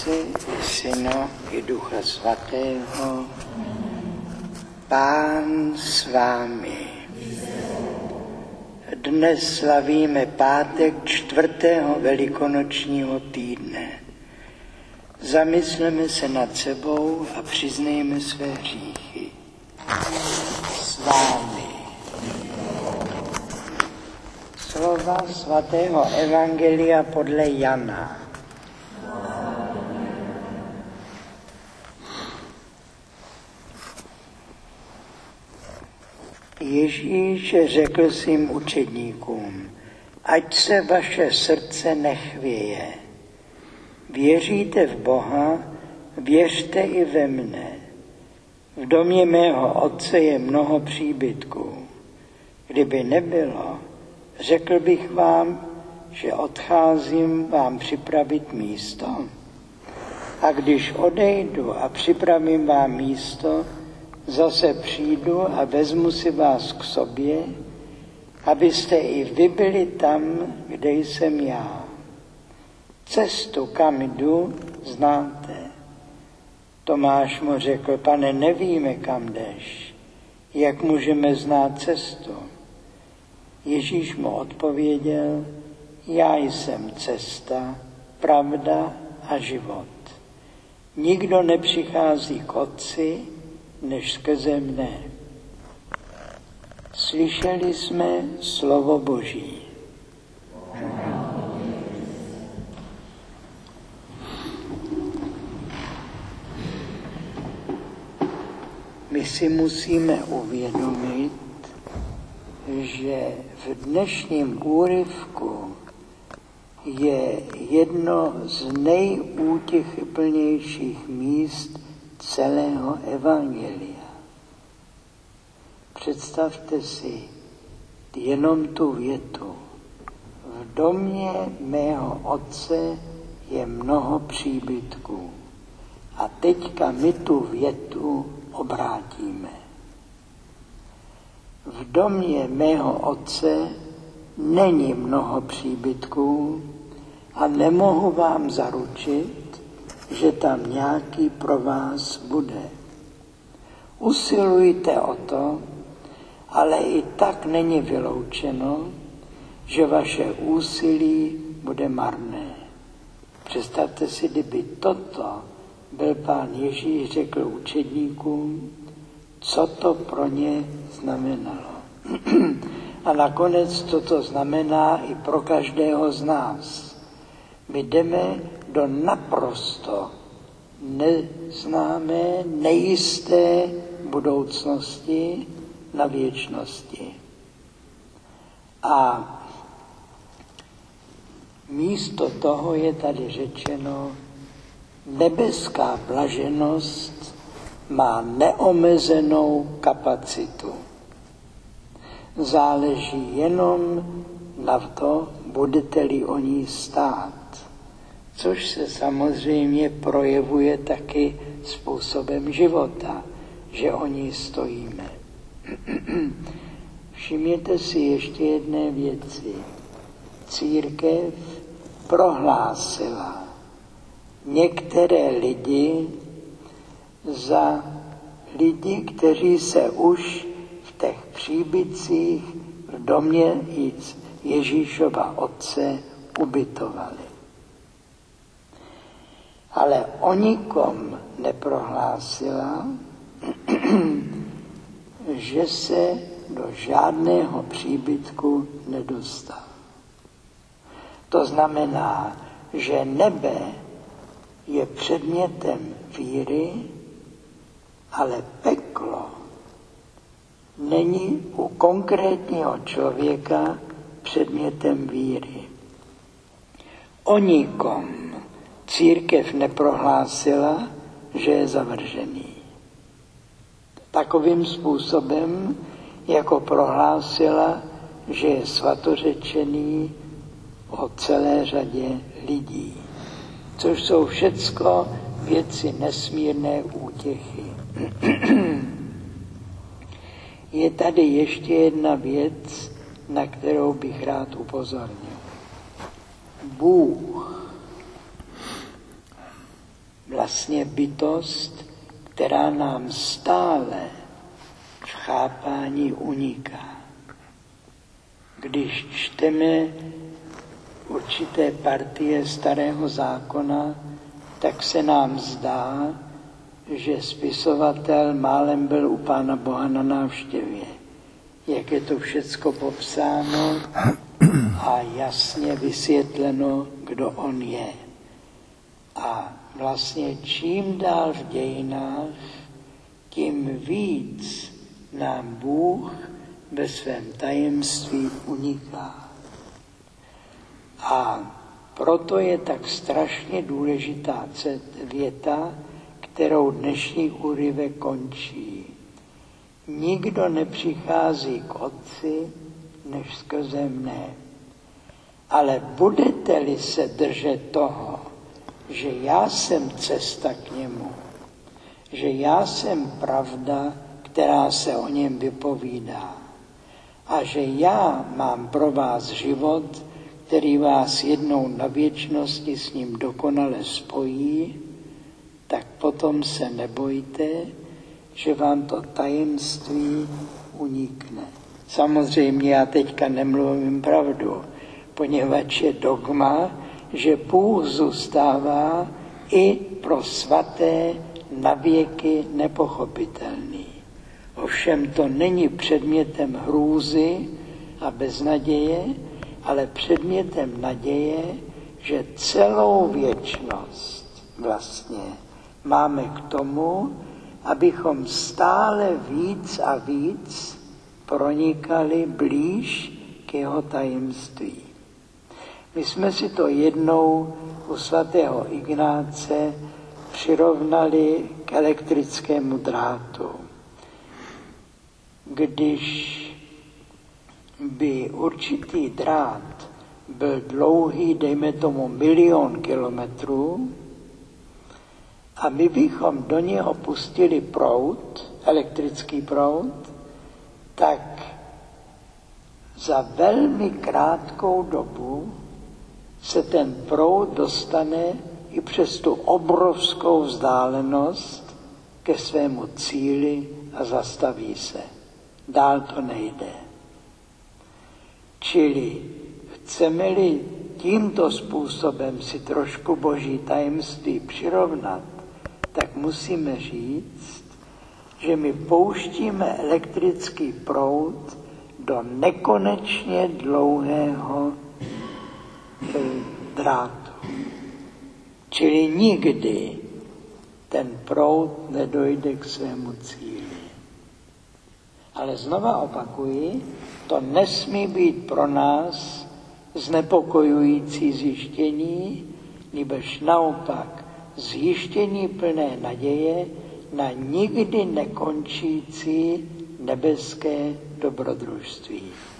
Otce, Syna i Ducha Svatého. Pán s vámi. Dnes slavíme pátek 4. velikonočního týdne. Zamysleme se nad sebou a přiznejme své hříchy. S vámi. Slova svatého evangelia podle Jana. Ježíš řekl svým učedníkům, ať se vaše srdce nechvěje. Věříte v Boha, věřte i ve mne. V domě mého otce je mnoho příbytků. Kdyby nebylo, řekl bych vám, že odcházím vám připravit místo. A když odejdu a připravím vám místo, zase přijdu a vezmu si vás k sobě, abyste i vy byli tam, kde jsem já. Cestu, kam jdu, znáte. Tomáš mu řekl, Pane, nevíme, kam jdeš. Jak můžeme znát cestu? Ježíš mu odpověděl, já jsem cesta, pravda a život. Nikdo nepřichází k Otci, než skrze mne. Slyšeli jsme slovo Boží. My si musíme uvědomit, že v dnešním úryvku je jedno z nejútěchyplnějších míst celého evangelia. Představte si jenom tu větu. V domě mého otce je mnoho příbytků. A teďka my tu větu obrátíme. V domě mého otce není mnoho příbytků a nemohu vám zaručit, že tam nějaký pro vás bude. Usilujte o to, ale i tak není vyloučeno, že vaše úsilí bude marné. Představte si, kdyby toto byl Pán Ježíš řekl učedníkům, co to pro ně znamenalo. A nakonec toto znamená i pro každého z nás. My jdeme do naprosto neznámé, nejisté budoucnosti na věčnosti. A místo toho je tady řečeno, nebeská blaženost má neomezenou kapacitu. Záleží jenom na to, budete-li o ní stát. Což se samozřejmě projevuje taky způsobem života, že o ní stojíme. Všimněte si ještě jedné věci. Církev prohlásila některé lidi za lidi, kteří se už v těch příbytcích v domě Ježíšova otce ubytovali. Ale o nikom neprohlásila, že se do žádného příbytku nedostal. To znamená, že nebe je předmětem víry, ale peklo není u konkrétního člověka předmětem víry. O nikom církev neprohlásila, že je zavržený. Takovým způsobem, jako prohlásila, že je svatořečený o celé řadě lidí. Což jsou všecko věci nesmírné útěchy. Je tady ještě jedna věc, na kterou bych rád upozornil. Bůh vlastně bytost, která nám stále v chápání uniká. Když čteme určité partie Starého zákona, tak se nám zdá, že spisovatel málem byl u Pána Boha na návštěvě. Jak je to všecko popsáno a jasně vysvětleno, kdo on je. A vlastně čím dál v dějinách, tím víc nám Bůh ve svém tajemství uniká. A proto je tak strašně důležitá věta, kterou dnešní úryvek končí. Nikdo nepřichází k Otci, než skrze mne. Ale budete-li se držet toho, že já jsem cesta k němu, že já jsem pravda, která se o něm vypovídá, a že já mám pro vás život, který vás jednou na věčnosti s ním dokonale spojí, tak potom se nebojte, že vám to tajemství unikne. Samozřejmě já teďka nemluvím pravdu, poněvadž je dogma, že Bůh zůstává i pro svaté navěky nepochopitelný. Ovšem to není předmětem hrůzy a beznaděje, ale předmětem naděje, že celou věčnost vlastně máme k tomu, abychom stále víc a víc pronikali blíž k jeho tajemství. My jsme si to jednou u svatého Ignáce přirovnali k elektrickému drátu. Když by určitý drát byl dlouhý, dejme tomu 1 000 000 kilometrů, a my bychom do něho pustili proud, elektrický proud, tak za velmi krátkou dobu se ten proud dostane i přes tu obrovskou vzdálenost ke svému cíli a zastaví se. Dál to nejde. Čili chceme-li tímto způsobem si trošku Boží tajemství přirovnat, tak musíme říct, že my pouštíme elektrický proud do nekonečně dlouhého drátu. Čili nikdy ten proud nedojde k svému cíli. Ale znova opakuji, to nesmí být pro nás znepokojující zjištění, nýbrž naopak zjištění plné naděje na nikdy nekončící nebeské dobrodružství.